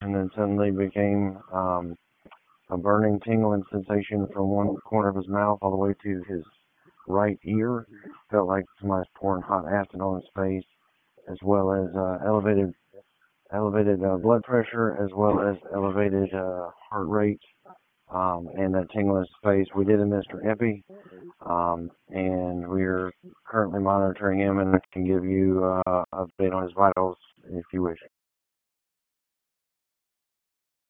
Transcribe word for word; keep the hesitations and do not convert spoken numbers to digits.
and then suddenly became um, a burning, tingling sensation from one corner of his mouth all the way to his right ear. Felt like somebody's pouring hot acid on his face, as well as uh, elevated elevated uh, blood pressure, as well as elevated uh, heart rate, um, and that tingle in his face. We did administer epi, um, and we're currently monitoring him, and can give you uh, an update on his vitals if you wish.